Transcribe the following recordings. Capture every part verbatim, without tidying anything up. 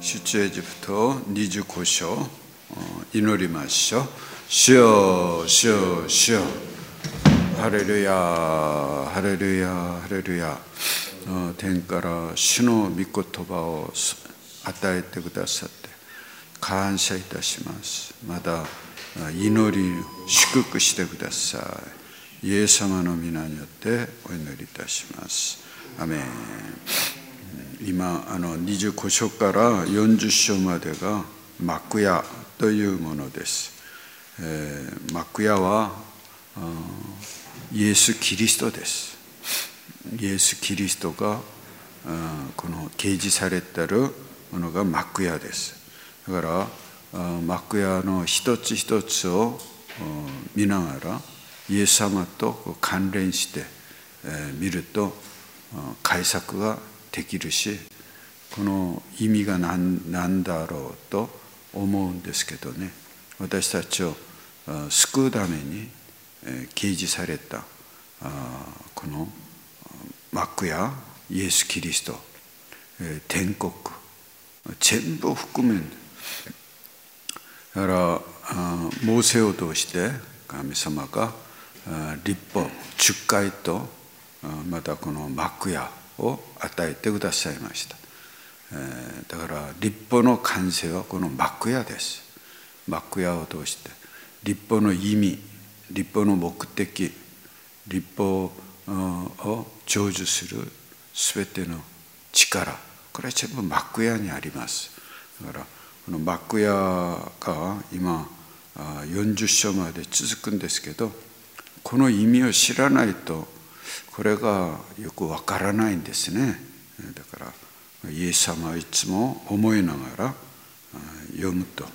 出エジプトにじゅうご章祈りましょう。主よ、主よ、主よ。ハレルヤ、ハレルヤ、ハレルヤ。天から主の御言葉を与えてくださって感謝いたします。また祈り祝福してください。イエス様の皆によってお祈りいたします。アメン。今あのにじゅうご章からよんじゅう章までが幕屋というものです。えー、幕屋はイエス・キリストです。イエス・キリストがこの掲示されているものが幕屋です。だから幕屋の一つ一つを見ながらイエス様と関連して見ると解釈ができるし、この意味が 何, 何だろうと思うんですけどね、私たちを救うために掲示されたこの幕やイエス・キリスト、天国全部含める。だからモーセを通して神様が律法、十戒とまたこの幕屋を与えてくださいました。だから律法の完成はこの幕屋です。幕屋を通して律法の意味、律法の目的、律法を成就するすべての力、これは全部幕屋にあります。だからこの幕屋が今よんじゅう章まで続くんですけど、この意味を知らないとこれがよくわからないんですね。だからイエス様はいつも思いながら読むと、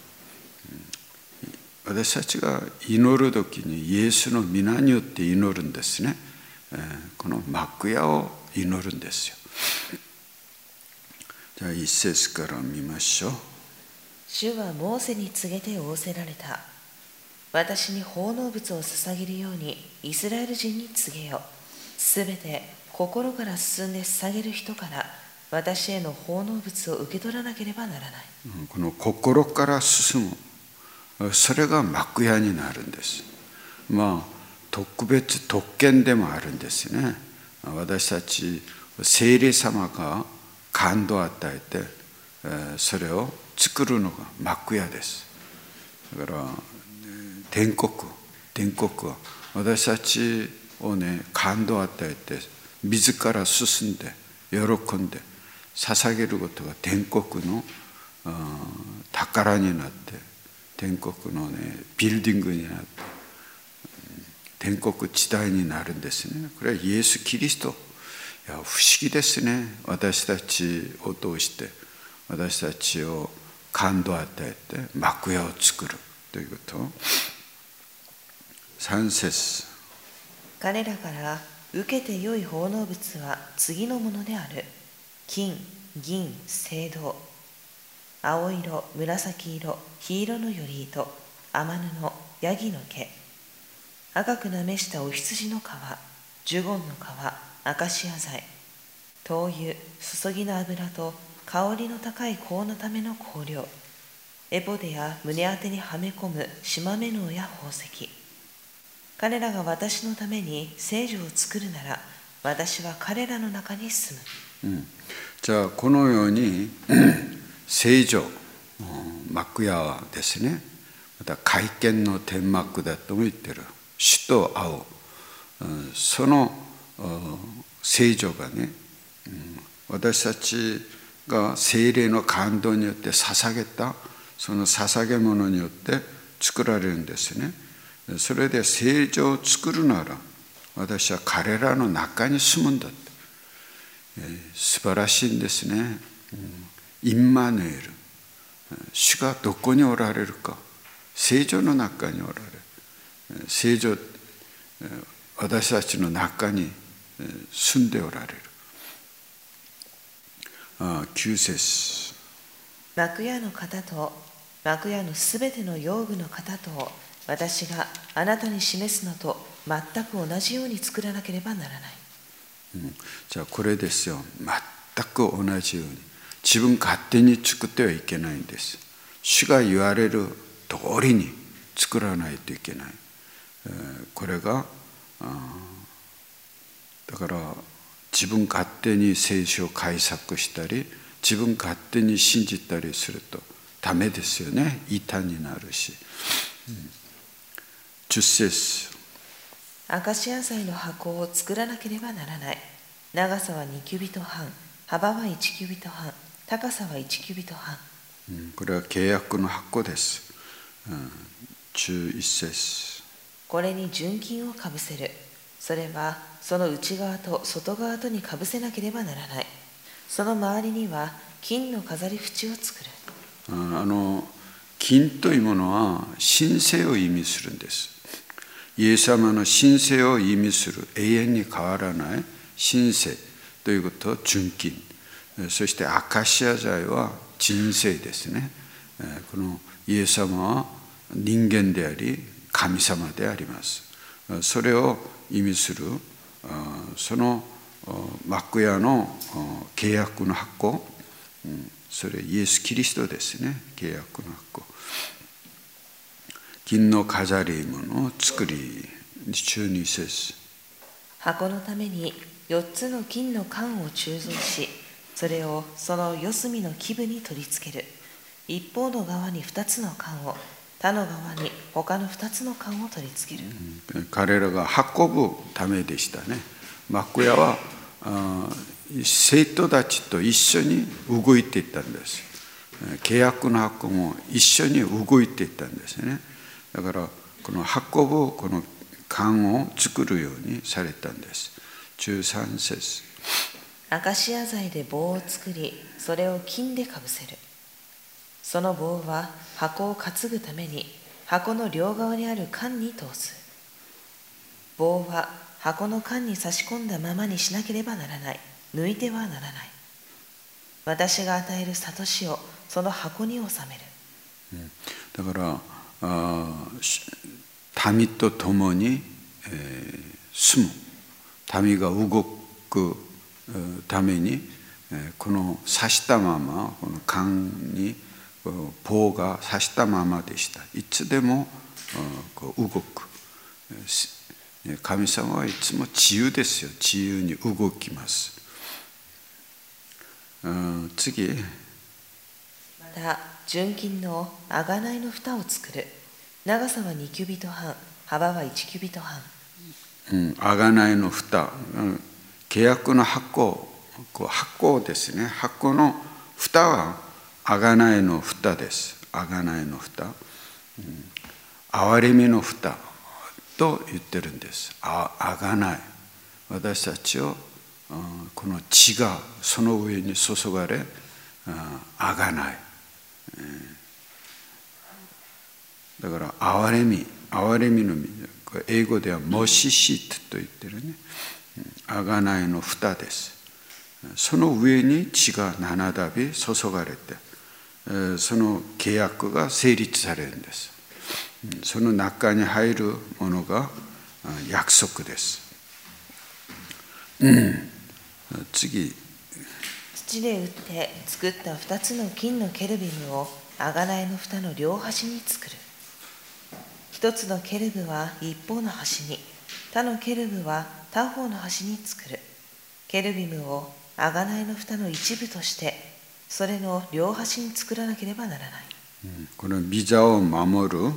私たちが祈るときにイエスの皆によって祈るんですね。この幕屋を祈るんですよ。じゃあ一節から見ましょう。 主はモーセに告げて仰せられた。私に奉納物を捧げるようにイスラエル人に告げよ。すべて心から進んで捧げる人から私への奉納物を受け取らなければならない。 この心から進む、それが幕屋になるんです。まあ特別特権でもあるんですね。私たち聖霊様が感動を与えてそれを作るのが幕屋です。だから天国天国は私たちをね感動を与えて自ら進んで喜んで捧げることが天国の宝になって、天国のねビルディングになって天国地帯になるんですね。これはイエス・キリスト。いや不思議ですね。私たちを通して私たちを感動を与えて幕屋を作るということ。さん節。 彼らから受けて良い奉納物は次のものである。金、銀、青銅、青色、紫色、黄色のより糸、天布、ヤギの毛、赤くなめしたお羊の皮、ジュゴンの皮、アカシア材、灯油、注ぎの油と香りの高い香のための香料、エボデや胸当てにはめ込む縞目のや宝石。彼らが私のために聖所を作るなら私は彼らの中に住む。 うん、じゃあこのように聖所、幕屋ですね。また会見の天幕だとも言ってる。主と青、その聖所がね、私たちが聖霊の感動によって捧げたその捧げ物によって作られるんですね。それで聖所を作るなら私は彼らの中に住むんだって、えー、素晴らしいんですね。インマヌエル、主がどこにおられるか、聖所の中におられる。聖所、私たちの中に住んでおられる。あきゅう節。 幕屋の方と幕屋のすべての用具の方と私があなたに示すのと全く同じように作らなければならない。 うん、じゃあこれですよ。全く同じように。 自分勝手に作ってはいけないんです。主が言われる通りに作らないといけない。これがだから自分勝手に聖書を解釈したり自分勝手に信じたりするとダメですよね。異端になるし。じゅっ節。 アカシア材の箱を作らなければならない。長さはにキュビト半、幅はいちキュビト半、高さはいちキュビト半。 これは契約の箱です。じゅういち節。 これに純金をかぶせる。それはその内側と外側とにかぶせなければならない。その周りには金の飾り縁を作る。 あの金というものは神聖を意味するんです。イエス様の神聖を意味する永遠に変わらない神聖ということを純金、そしてアカシア材は人生ですね。このイエス様は人間であり神様であります。それを意味するその幕屋の契約の箱、それイエス・キリストですね。契約の箱、金の飾り物を作り、じゅうに節。 箱のためによっつの金の管を鋳造し、それをその四隅の基部に取り付ける。一方の側に二つの管を、他の側に他の二つの管を取り付ける。 うん、彼らが運ぶためでしたね。幕屋は生徒たちと一緒に動いていったんです。契約の箱も一緒に動いていったんですね。だからこの運ぶこの管を作るようにされたんです。じゅうさん節。 アカシア材で棒を作り、それを金でかぶせる。その棒は箱を担ぐために箱の両側にある管に通す。棒は箱の管に差し込んだままにしなければならない。抜いてはならない。私が与える諭しをその箱に収める。 だからあ民と共に、えー、住む民が動くために、えー、この刺したままこの管に棒が刺したままでした。いつでもこう動く。神様はいつも自由ですよ。自由に動きます。次。 また純金の贖いの蓋を作る。長さはにキュビト半、幅はいちキュビト半。 うん、贖いの蓋、うん、契約の箱、こう箱ですね。箱の蓋は贖いの蓋です。贖いの蓋、うん、憐れみの蓋と言ってるんです。あ、贖い、私たちをこの血がその上に注がれ、贖い、だから憐れみ、憐れみの英語ではモシシットと言ってるね。贖いの蓋です。その上に血が七度注がれて、その契約が成立されるんです。その中に入るものが約束です。うん、次。 土で打って作った二つの金のケルビムを贖いの蓋の両端に作る。一つのケルブは一方の端に、他のケルブは他方の端に作る。ケルビムを贖いの蓋の一部として、それの両端に作らなければならない。 この御座を守る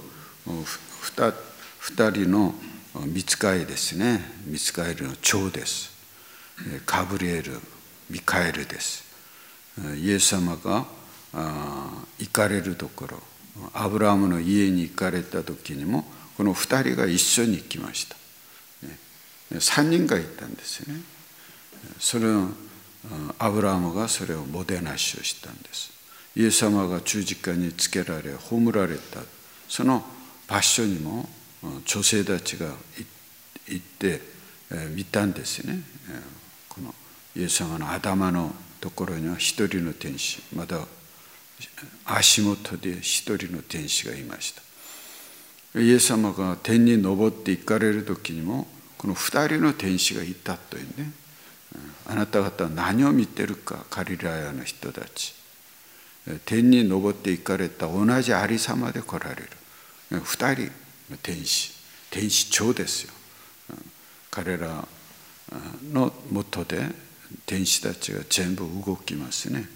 二人の御使いですね。御使いの長です。ガブリエル、ミカエルです。イエス様が行かれるところ、アブラハムの家に行かれた時にもこの二人が一緒に行きました。三人が行ったんですよね。それをアブラハムがそれをもてなしをしたんです。イエス様が十字架につけられ葬られたその場所にも女性たちが行って見たんですね。このイエス様の頭のところには一人の天使、また足元で一人の天使がいました。イエス様が天に昇って行かれる時にもこの二人の天使がいたというね。 あなた方は何を見てるか、ガリラヤの人たち。天に昇って行かれた同じありさまで来られる。二人の天使、天使長ですよ。彼らのもとで天使たちが全部動きますね。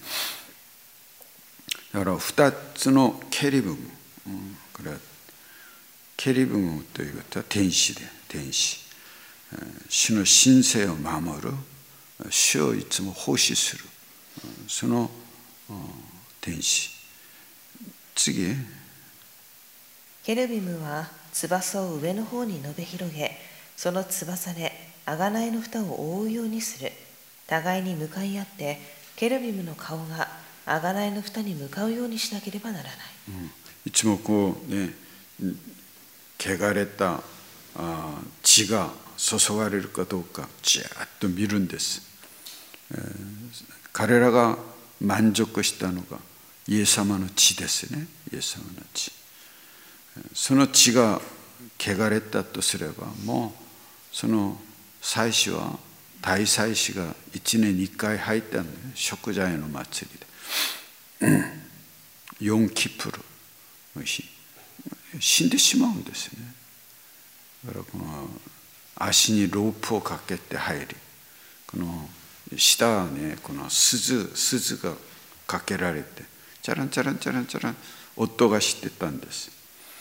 だから二つのケリブム、これはケリブムということは天使で、天使。主の神聖を守る、主をいつも奉仕する、その天使。次。 ケルビムは翼を上の方に伸び広げ、その翼で贖いの蓋を覆うようにする。互いに向かい合って、ケルビムの顔が贖いの蓋に向かうようにしなければならない。 うん、いつもこうね、汚れたあ血が注がれるかどうかじーっと見るんです。えー、彼らが満足したのがイエス様の血ですね。イエス様の血。その血が汚れたとすれば、もうその祭司は大祭司が一年に一回入ったんで、贖罪の祭りでヨンキプルの日死んでしまうんですね。だからこの足にロープをかけて入り、この下にこの鈴鈴がかけられてチャランチャランチャランチャラン音がしてたんです。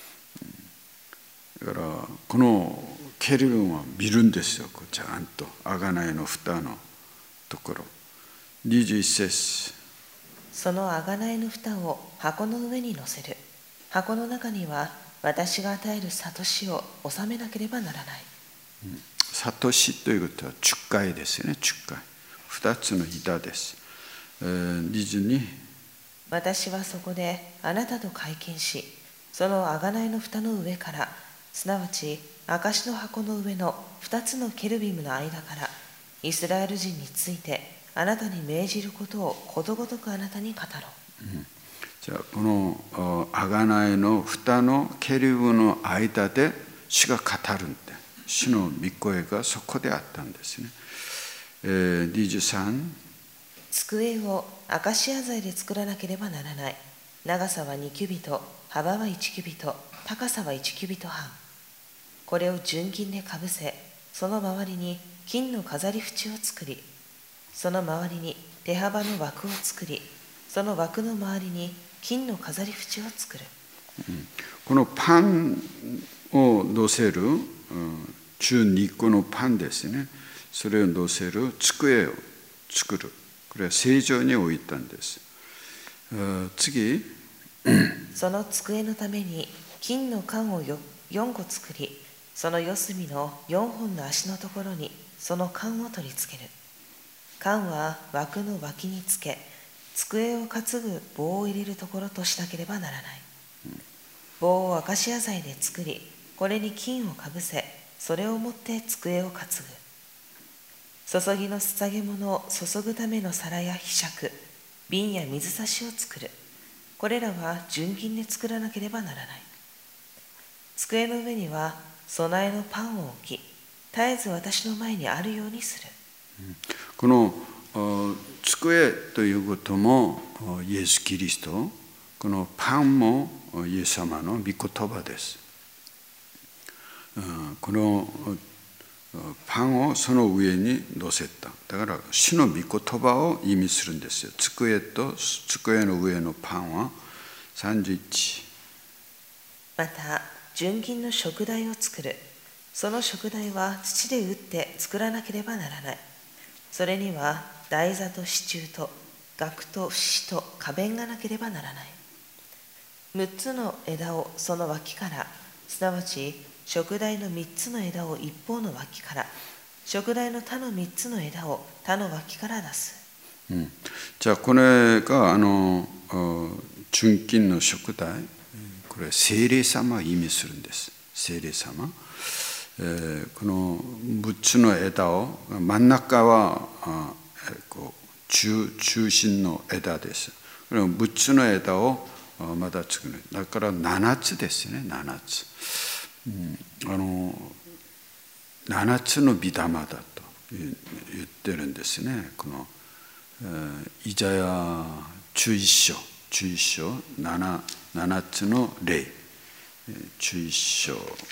だからこのケルビムは見るんですよ。ちゃんと贖いの蓋のところ。にじゅういち節。 その贖いの蓋を箱の上に乗せる。箱の中には私が与える諭しを収めなければならない。 うん、諭しということは十戒ですよね。十戒。二つの板です。えー、にじゅうに。 私はそこであなたと会見し、その贖いの蓋の上から、すなわち証の箱の上の二つのケルビムの間から、イスラエル人についてあなたに命じることをことごとくあなたに語ろう。 うん、じゃあこの贖いの蓋のケルビムの間で主が語るんで、主の御声がそこであったんですね。えー、にじゅうさん。 机をアカシア材で作らなければならない。長さはにキュビト、幅はいちキュビト、高さはいちキュビトはん。これを純金でかぶせ、その周りに金の飾り縁を作り、その周りに手幅の枠を作り、その枠の周りに金の飾り縁を作る。 うん、このパンを乗せる、うん、中にこのパンですね。それを乗せる机を作る。これは正常に置いたんです。次。 その机のために金の缶をよんこ作り、その四隅のよんほんの足のところにその缶を取り付ける。缶は枠の脇につけ、机を担ぐ棒を入れるところとしなければならない。棒をアカシア材で作り、これに金をかぶせ、それを持って机を担ぐ。注ぎの捧げ物を注ぐための皿や柄杓、瓶や水差しを作る。これらは純金で作らなければならない。机の上には備えのパンを置き、絶えず私の前にあるようにする。 この机ということもイエス・キリスト、このパンもイエス様の御言葉です。このパンをその上に乗せた。だから主の御言葉を意味するんですよ。机と机の上のパンはさんじゅういち。 また純金の食台を作る。その食台は土で打って作らなければならない。それには台座と支柱と額と節と花弁がなければならない。むっつの枝をその脇から、すなわち食台のみっつの枝を一方の脇から、食台の他のみっつの枝を他の脇から出す。 うん、じゃあこれがあの純金の食台、これ聖霊様を意味するんです。聖霊様、えー、このむっつの枝を、真ん中はあこう 中, 中心の枝です。これむっつの枝をまた作る。だからななつですね。ななつ、うん、あのななつの御霊だと言ってるんですね。このイザヤじゅういっ章、じゅういっ章、7, 7つの例、じゅういっ章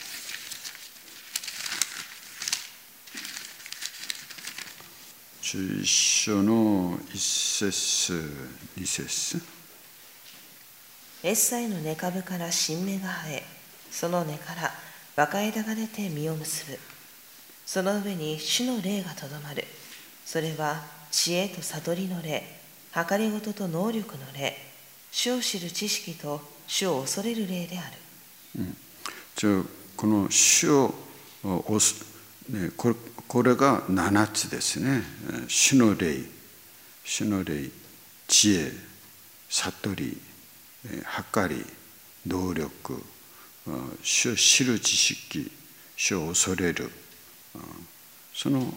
じゅういっ章のいっ節に節。 エッサイの根株から新芽が生え、その根から若枝が出て実を結ぶ。その上に主の霊がとどまる。それは知恵と悟りの霊、計りごとと能力の霊、主を知る知識と主を恐れる霊である。 うん、じゃあこの主をおす、ね、これ、これがななつですね。主の霊、主の霊、知恵、悟り、計り、能力、主を知る知識、主を恐れる、その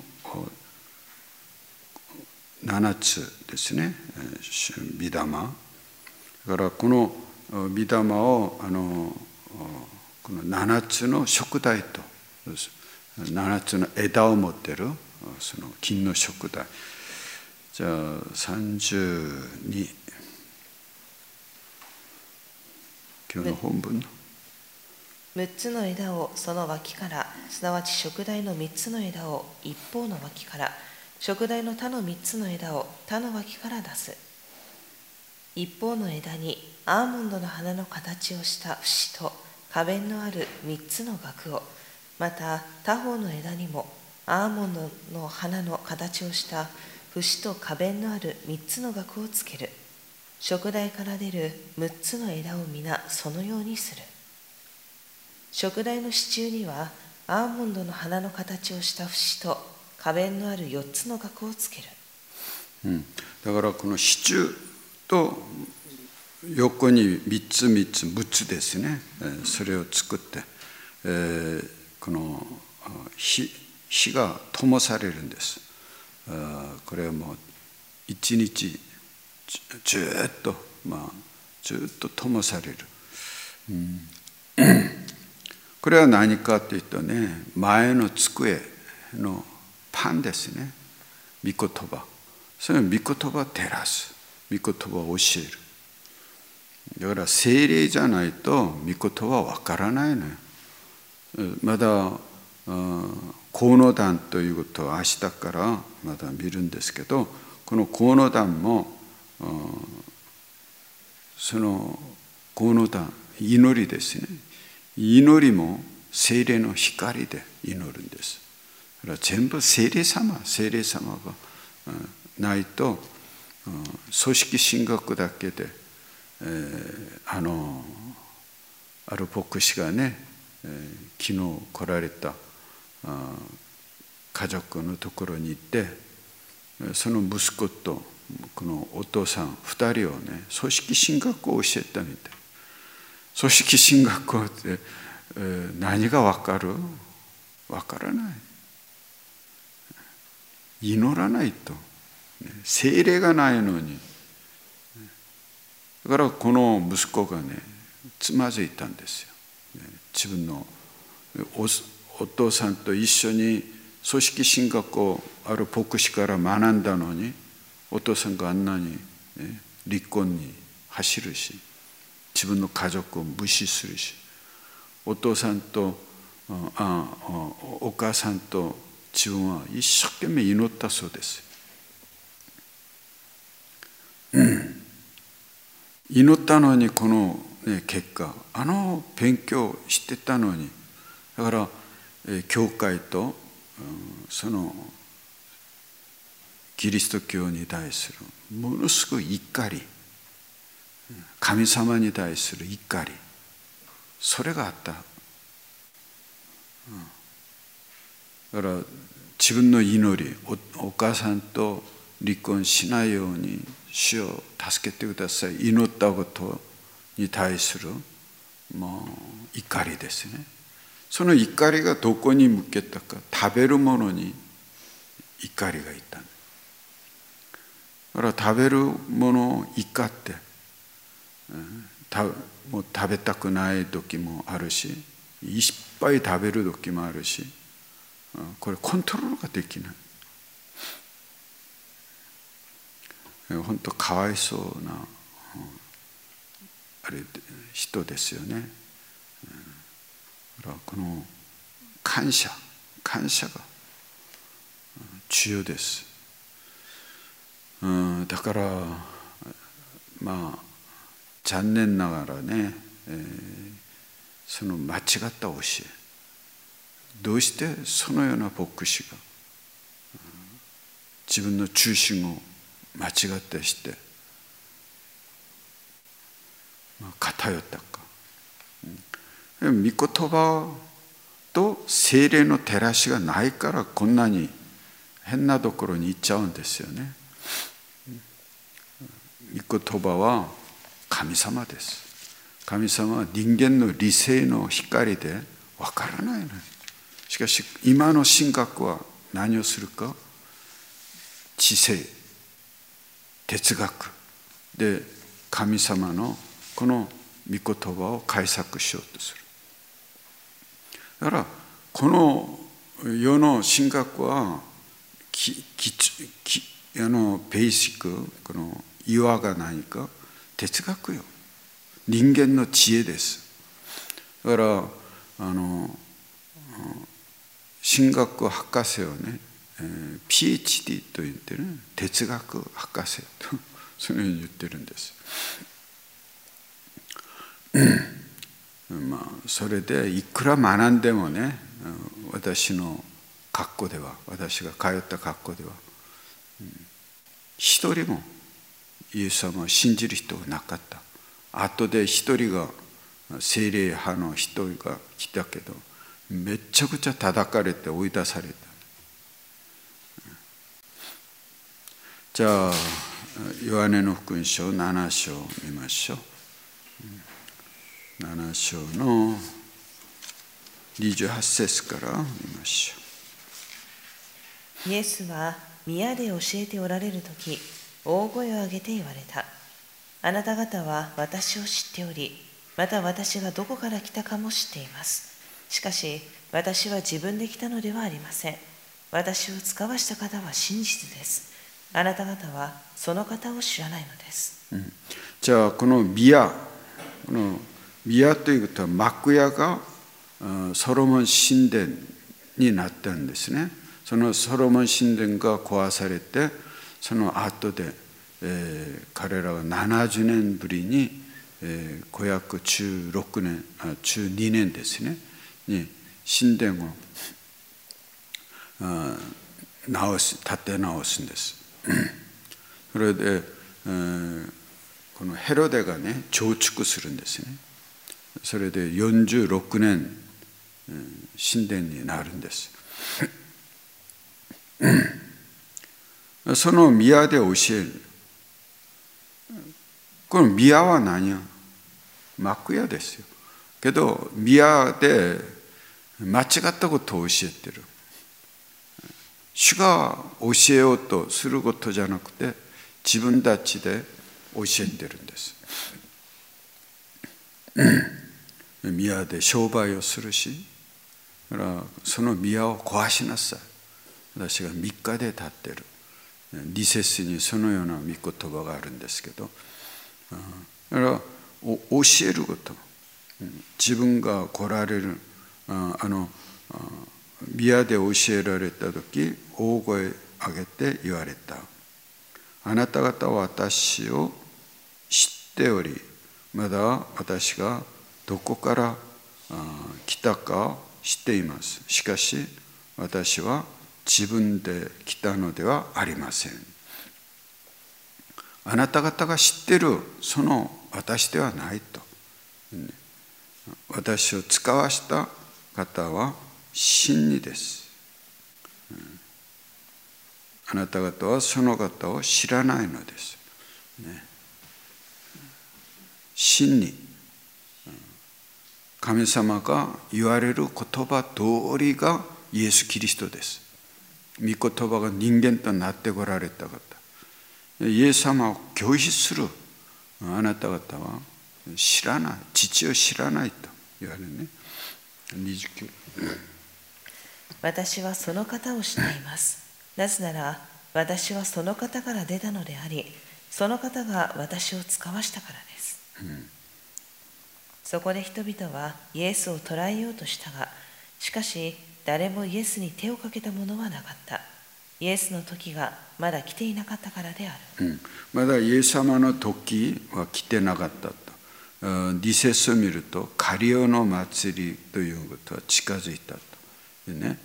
ななつですね。御霊。だからこの御霊をあのこのななつの燭台とななつの枝を持っているその金の燭台。じゃあさんじゅうに、今日の本文のむっつの枝をその脇から、すなわち燭台のみっつの枝を一方の脇から、燭台の他のみっつの枝を他の脇から出す。一方の枝にアーモンドの花の形をした節と花弁のあるみっつの萼を、また他方の枝にもアーモンドの花の形をした節と花弁のあるみっつの萼をつける。燭台から出るむっつの枝を皆そのようにする。燭台の支柱にはアーモンドの花の形をした節と花弁のあるよっつの額をつける。 うん、だからこの支柱と横にみっつみっつむっつですね。それを作って、えー、この 火, 火が灯されるんです。これはもう一日ずっと、まあ、ずっと灯される。うんこれは何かというとね、前の机のパンですね。御言葉。それは御言葉を照らす。御言葉を教える。だから聖霊じゃないと御言葉はわからないのよ。まだ香野壇ということを明日からまだ見るんですけど、この香野壇もその香野壇、祈りですね。祈りも聖霊の光で祈るんです。だから全部聖霊様、聖霊様がないと、組織神学だけで、えー、あのある牧師がね、えー、昨日来られたあ家族のところに行って、その息子とこのお父さんふたりをね、組織神学を教えたみたい。組織神学校って、えー、何が分かる？分からない。祈らないと。聖霊がないのに。だからこの息子がね、つまずいたんですよ。自分の お, お父さんと一緒に組織神学をある牧師から学んだのに、お父さんがあんなに、ね、離婚に走るし、自分の家族を無視するし、お父さんとあお母さんと自分は一生懸命祈ったそうです。うん、祈ったのにこの、ね、結果、あの勉強してたのに、だから、え教会と、うん、そのキリスト教に対するものすごい怒り、神様に対する怒り、それがあった。だから自分の祈り、 お, お母さんと離婚しないように主を助けてください、祈ったことに対するもう怒りですね。その怒りがどこに向けたか、食べるものに怒りがいた。だから食べるものを怒って、たもう食べたくない時もあるし、いっぱい食べる時もあるし、これコントロールができない。 本当かわいそうなあれ人ですよね。だからこの感謝感謝が重要です。うん、だからまあ残念ながらね、えー、その間違った教え、どうしてそのような牧師が自分の中心を間違ってして、まあ、偏ったか、うん、御言葉と聖霊の照らしがないからこんなに変なところに行っちゃうんですよね。御言葉は神様です。神様は人間の理性の光でわからないの。しかし今の神学は何をするか、知性、哲学で神様のこの御言葉を解釈しようとする。だからこの世の神学はきききあのベーシック、この岩が何か哲学よ、人間の知恵です。だからあの神学博士をね、えー、ピーエイチディー と言ってる、ね、哲学博士とそのように言ってるんです。まあそれでいくら学んでもね、私の学校では、私が通った学校では、うん、一人もイエス様を信じる人がなかった。後で一人が聖霊派の人が来たけど、めちゃくちゃ叩かれて追い出された。じゃあヨハネの福音書なな章を見ましょう。なな章のにじゅうはち節から見ましょう。イエスは宮で教えておられるとき、大声を上げて言われた。あなた方は私を知っており、また私がどこから来たかも知っています。しかし私は自分で来たのではありません。私を使わした方は真実です。あなた方はその方を知らないのです。 う。うん、じゃあこの宮、この宮ということは幕屋がソロモン神殿になったんですね。そのソロモン神殿が壊されて、その後で、えー、彼らはななじゅうねんぶりに、えー、古約じゅうろくねん、あじゅうにねんですねに神殿をあ直す、建て直すんです。それで、えー、このヘロデがね増築するんですね。それでよんじゅうろくねん、えー、神殿になるんです。その宮で教える。この宮は何や？幕屋ですよ。けど宮で間違ったことを教えてる。主が教えようとすることじゃなくて、自分たちで教えてるんです。宮で商売をするし、だからその宮を壊しなさい。私がみっかで建ってる。に節にそのような御言葉があるんですけど、だから教えること、自分が来られる、あの宮で教えられた時、大声上げて言われた。あなた方は私を知っており、まだ私がどこから来たか知っています。しかし私は自分で来たのではありません。あなた方が知っているその私ではないと。私を使わした方は真理です。あなた方はその方を知らないのです。真理。神様が言われる言葉通りがイエス・キリストです。御言葉が人間となってこられた方。イエス様を拒否するあなた方は知らない、父を知らないと言われるね。にじゅうきゅう。 私はその方を知っています。なぜなら私はその方から出たのであり、 その方が私を使わしたからです。うん、そこで人々はイエスを捕らえようとしたが、しかし誰もイエスに手をかけた者はなかった。イエスの時がまだ来ていなかったからである。 うん、まだイエス様の時は来てなかったと。に節を見ると、カリオの祭りということは近づいたというね。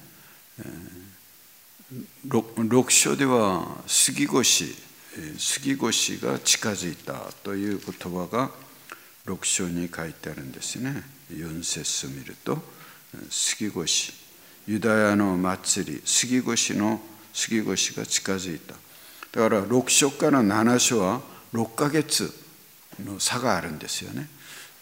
ろく章では杉越、杉越が近づいたという言葉がろく章に書いてあるんですね。よん節を見ると、杉越、ユダヤの祭り、杉越の杉越が近づいた。だからろく章からなな章はろっかげつの差があるんですよね。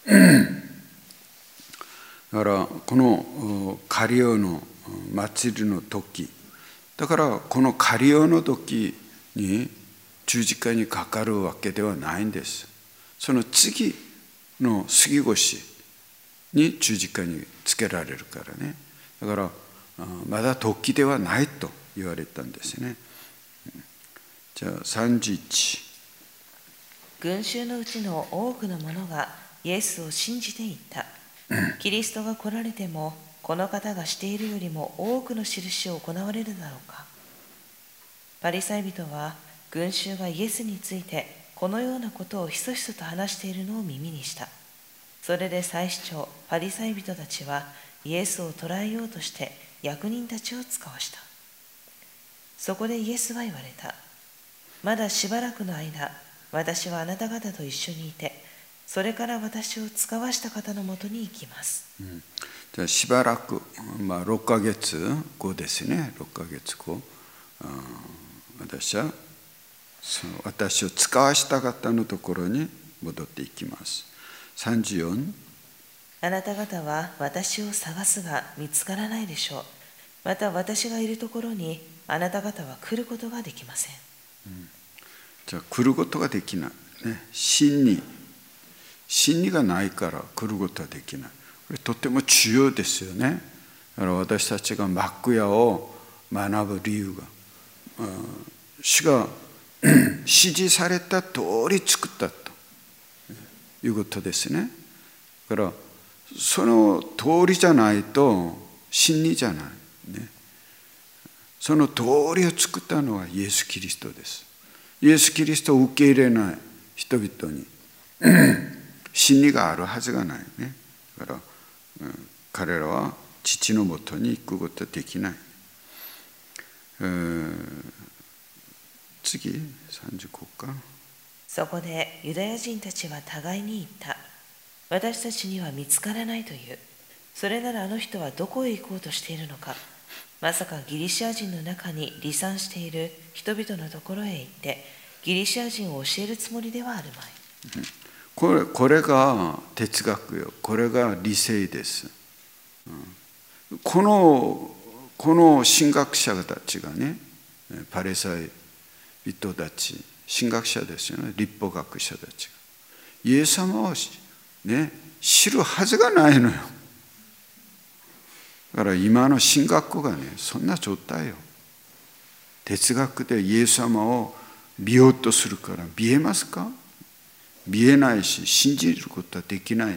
だからこのカリオの祭りの時、だからこのカリオの時に十字架にかかるわけではないんです。その次の杉越に十字架につけられるからね。だからまだ時ではないと言われたんですね。じゃあさんじゅういち。 群衆のうちの多くの者がイエスを信じていった。キリストが来られても、この方がしているよりも多くの印を行われるだろうか。パリサイ人は群衆がイエスについてこのようなことをひそひそと話しているのを耳にした。それで祭司長、パリサイ人たちはイエスを捕らえようとして役人たちを使わした。そこでイエスは言われた。まだしばらくの間、私はあなた方と一緒にいて、それから私を使わした方のもとに行きます。 うん、じゃあしばらく、まあ、ろっかげつごですね。ろっかげつご、私はその私を使わした方のところに戻っていきます。さんじゅうよん。 あなた方は私を探すが見つからないでしょう。また私がいるところにあなた方は来ることができません。 うん、じゃあ来ることができない、ね、真理真理がないから来ることはできない。これとても重要ですよね。だから私たちが幕屋を学ぶ理由が、うん、主が指示された通り作ったということですね。だからその通りじゃないと真理じゃない、ね、その通りを作ったのはイエス・キリストです。イエス・キリストを受け入れない人々に真理があるはずがないね。だから、うん、彼らは父のもとに行くことはできない。えー、次さんじゅうごか。 そこでユダヤ人たちは互いに言った。私たちには見つからないという。それならあの人はどこへ行こうとしているのか。まさかギリシア人の中に離散している人々のところへ行ってギリシア人を教えるつもりではあるまい。 うん、これ、これが哲学よ。これが理性です。うん、このこの神学者たちがね、パレサイ人たち、神学者ですよね。立法学者たちがイエス様をね、知るはずがないのよ。だから今の神学校がね、そんな状態よ。哲学でイエス様を見ようとするから見えますか？見えないし信じることはできないね。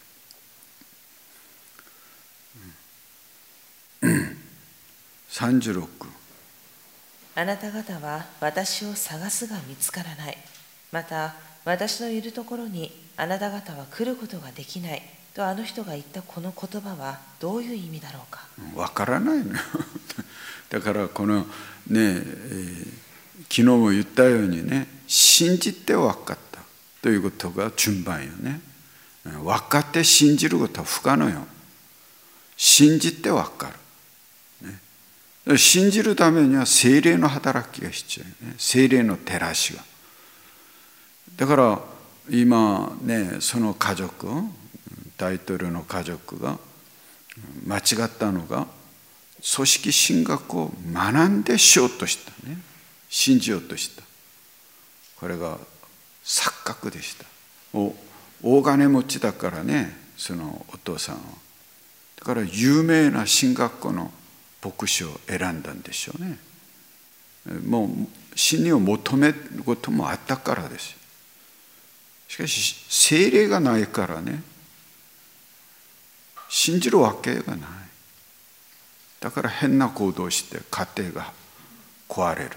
さんじゅうろく。 あなた方は私を探すが見つからない。また私のいるところにあなた方は来ることができないとあの人が言ったこの言葉はどういう意味だろうか。 わからないのよ。だからこのね、えー、昨日も言ったようにね、信じて分かったということが順番よね。分かって信じることは不可能よ。信じて分かる、ね、信じるためには聖霊の働きが必要よね。聖霊の照らしが。だから今ね、その家族、大統領の家族が間違ったのが、組織神学を学んでしようとしたね。信じようとした。これが錯覚でした。お大金持ちだからね、そのお父さんは。だから有名な神学校の牧師を選んだんでしょうね。 もう真理を求めることもあったからです。しかし聖霊がないからね、信じるわけがない。だから変な行動をして家庭が壊れる。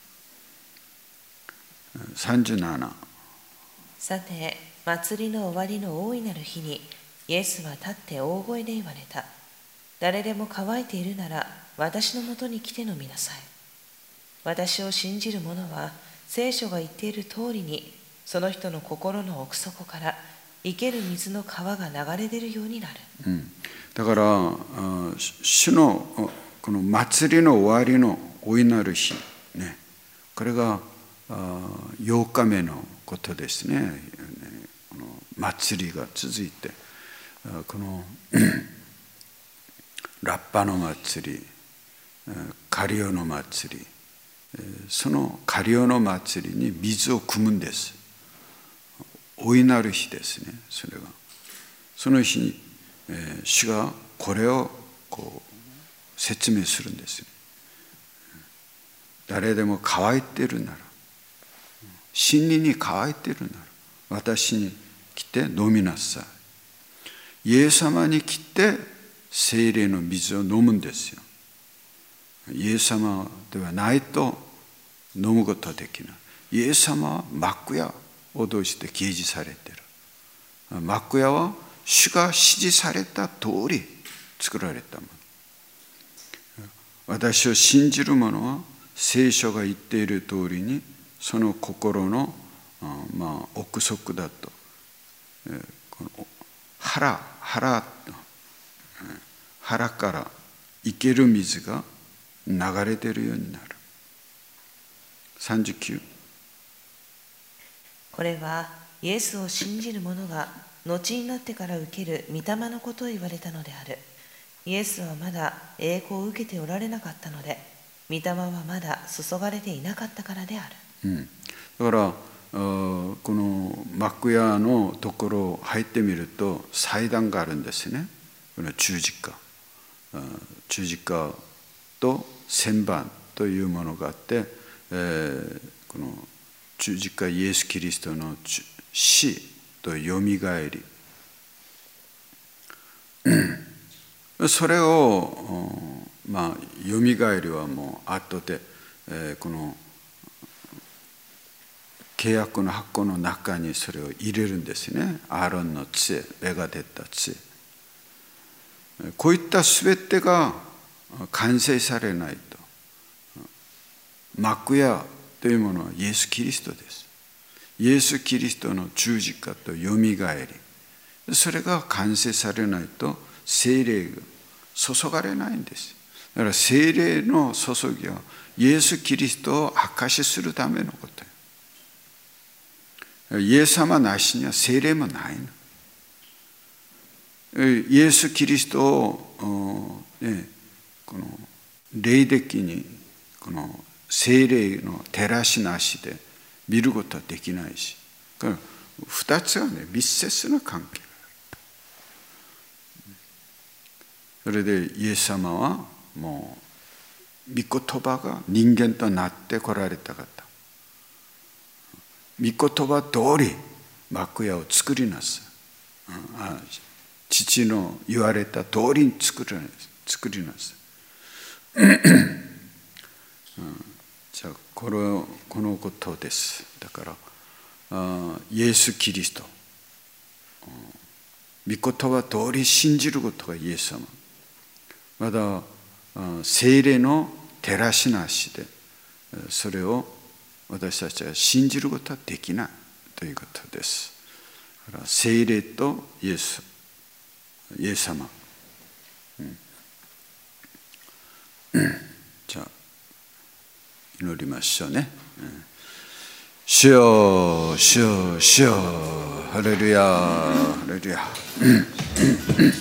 さんじゅうなな。 さて、祭りの終わりの大いなる日に、イエスは立って大声で言われた。誰でも乾いているなら、私のもとに来て飲みなさい。私を信じる者は、聖書が言っている通りに、その人の心の奥底から生ける水の川が流れ出るようになる。 うん、だから主のこの祭りの終わりの大いなる日、ね、これがようかめのことですね。この祭りが続いて、このラッパの祭り、カリオの祭り、そのカリオの祭りに水を汲むんです。大いなる日ですね。それがその日に、えー、主がこれをこう説明するんですよ。誰でも乾いているなら、真理に乾いているなら私に来て飲みなさい。イエス様に来て聖霊の水を飲むんですよ。イエス様ではないと飲むことはできない。イエス様は幕屋を通して掲示されている。幕屋は主が指示された通り作られたもの。私を信じる者は聖書が言っている通りにその心の、まあ、奥底だと、この腹腹腹から生ける水が流れているようになる。さんじゅうきゅう。 これはイエスを信じる者が後になってから受ける御霊のことを言われたのである。イエスはまだ栄光を受けておられなかったので、御霊はまだ注がれていなかったからである。 うん、だからこの幕屋のところを入ってみると祭壇があるんですね。この十字架、十字架と旋盤というものがあって、えー、この十字架イエス・キリストの死とよみがえり、それをまあよみがえりはもう後で、えー、この契約の箱の中にそれを入れるんですね。アーロンの杖、芽が出た杖。こういった全てが完成されないと、幕屋というものはイエス・キリストです。イエス・キリストの十字架とよみがえり、それが完成されないと聖霊が注がれないんです。だから聖霊の注ぎはイエス・キリストを証しするためのこと。イエス様なしには聖霊もないの。イエス・キリストを、ね、この霊的にこの聖霊の照らしなしで見ることはできないし、二つはね密接な関係。それでイエス様はもう御言葉が人間となって来られた方。御言葉通り幕屋を作りなさい。父の言われた通りに作りなさい。作りなさい。じゃあこの、このことです。だからイエス・キリスト、御言葉通り信じることがイエス様。まだ聖霊の照らしなしでそれを私たちは信じることはできないということです。だから聖霊とイエス、イエス様、うんうん、じゃあ祈りましょうね。うん、主よ、主よ、主よ、ハレルヤ、ハレルヤ。